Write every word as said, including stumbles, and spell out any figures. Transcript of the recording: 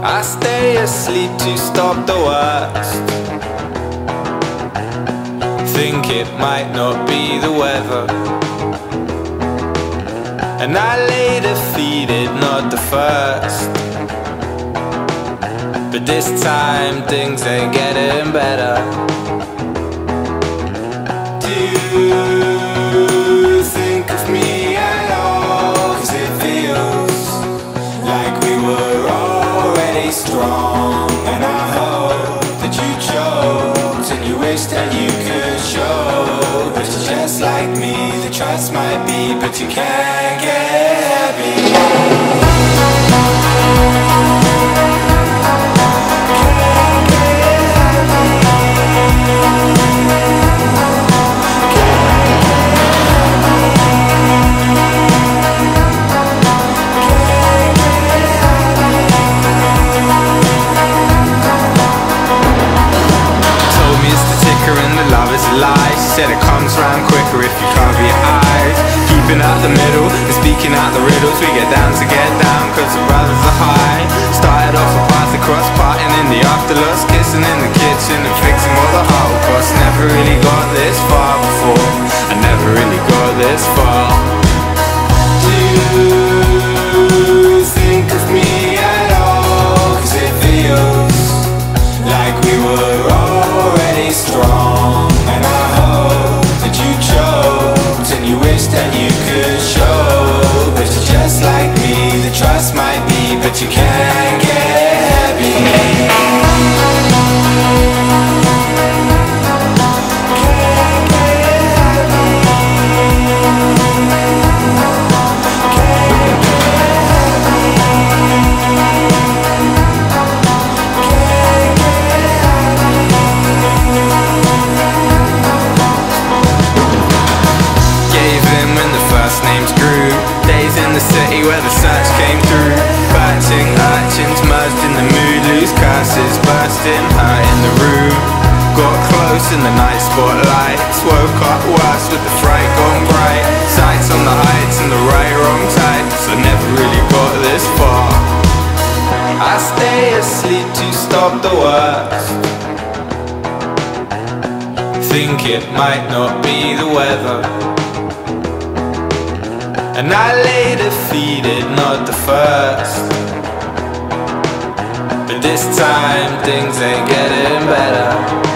I stay asleep to stop the worst. Think it might not be the weather, and I lay defeated, not the first. But this time things ain't getting better. Do you think of me at all? 'Cause it feels like we were already strong, and I hope that you chose and you wish that you could show. But you're just like me, the trust might be, but you can't get happy. She said it comes round quicker if you cover your eyes. Keeping out the middle and speaking out the riddles. We get down to get down cause the brothers are high. Started off a path across, parting in the afterlust, kissing in the kitchen and fixing all the holocaust. Never really got this far before, I never really got this far. Do you think of me at all? 'Cause it feels like we were already strong, and I hope that you chose and you wish that you could show. But you're just like me, the trust might be, but you can't get happy. Names grew, days in the city where the search came through. Batching urchins merged in the mood, loose curses bursting, hurt in the room. Got close in the night spotlights, woke up worse with the fright gone bright. Sights on the heights and the right wrong types, I never really got this far. I stay asleep to stop the worst. Think it might not be the weather, and I lay defeated, not the first. But this time things ain't getting better.